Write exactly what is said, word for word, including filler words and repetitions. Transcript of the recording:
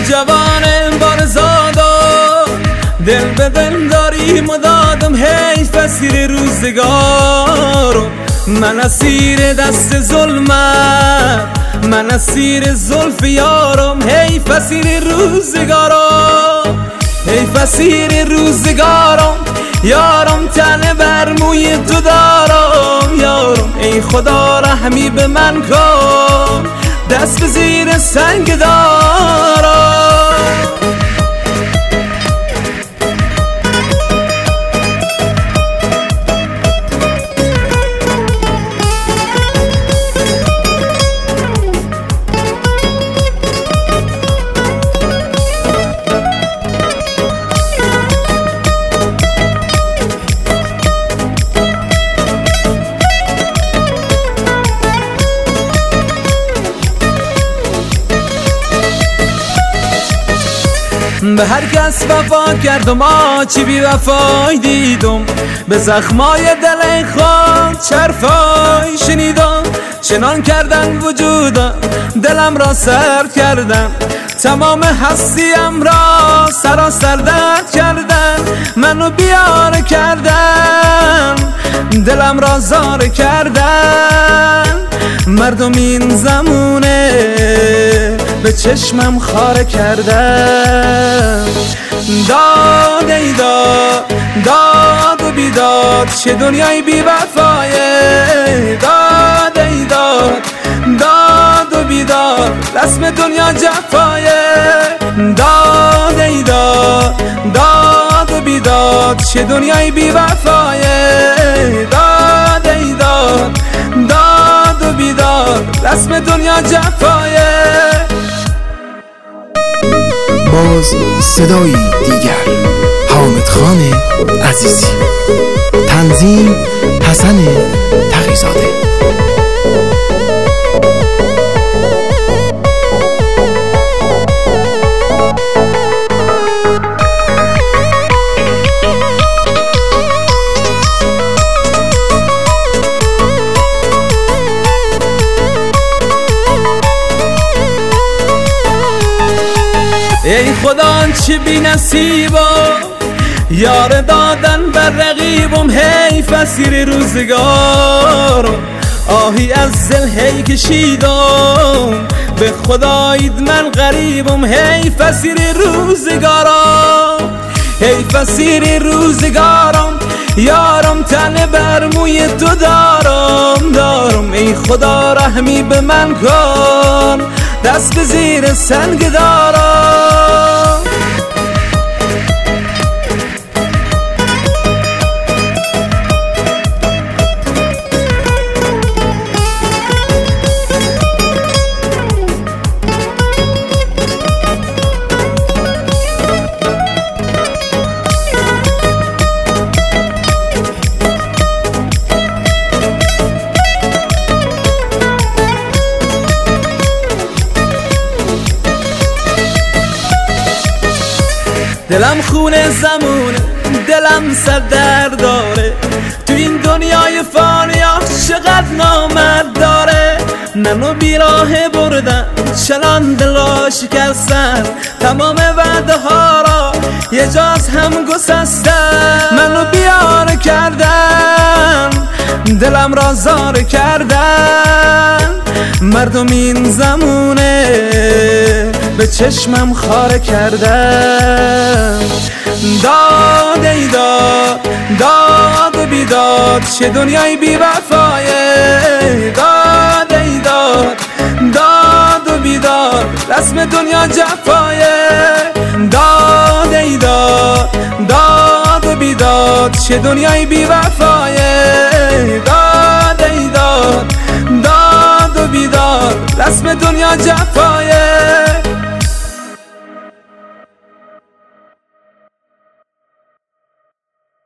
جوان بارزادا دل به دل داریم و دادم حیف اسیر روزگارم. من اسیر دست ظلمم، من اسیر زلف یارم. حیف اسیر روزگارم، حیف اسیر روزگارم. یارم تنه بر موی تو دارم یارم. ای خدا رحمی به من کن، دست به زیر سنگ دارم. به هر کس وفا کردم آچی بی وفای دیدم، به زخمای دل خود چرفای شنیدم. چنان کردن وجودم دلم را سرد کردن، تمام هستیم را سراسر درد کردن. منو بیار کردن، دلم را زار کردن. مردم این زمونه به چشمم خاره کردن. داد ای داد، داد و بیداد، چه دنیای بی وفایه. داد ای داد، داد و بیداد، رسم دنیا جفایه. داد ای داد، داد و بیداد، چه دنیای بی وفایه. داد ای داد، داد و بیداد، رسم دنیا جفایه. باز صدایی دیگر، حامد خان عزیزی، تنظیم حسن تقی‌زاده. ای خدا چه بی نصیبا، یار دادن بر رقیبم. حیف اسیر روزگارم، آهی از دل هی کشیدم. به خدایید من غریبم. حیف اسیر روزگارم، حیف اسیر روزگارم. یارم تنه بر موی تو دارم دارم. ای خدا رحمی به من کن، دست به زیر سنگ دارم. دلم خونه زمونه، دلم سر درد داره. تو این دنیای فانی چقدر نامرد داره. منو بیراه بردن، چنان دل را شکستن. تمام وعده ها را یه جاز هم گسستن. منو بیار کردن، دلم را زار کردن. مردم این زمونه به چشمم خاره کردن. داد ای داد، داد و بیداد، چه دنیای بی وفایه. داد ای داد، داد و بیداد، رسم دنیا جفایه. داد ای داد، داد و بیداد، چه دنیای بی وفایه. داد ای داد، داد و بیداد، رسم دنیا جفایه.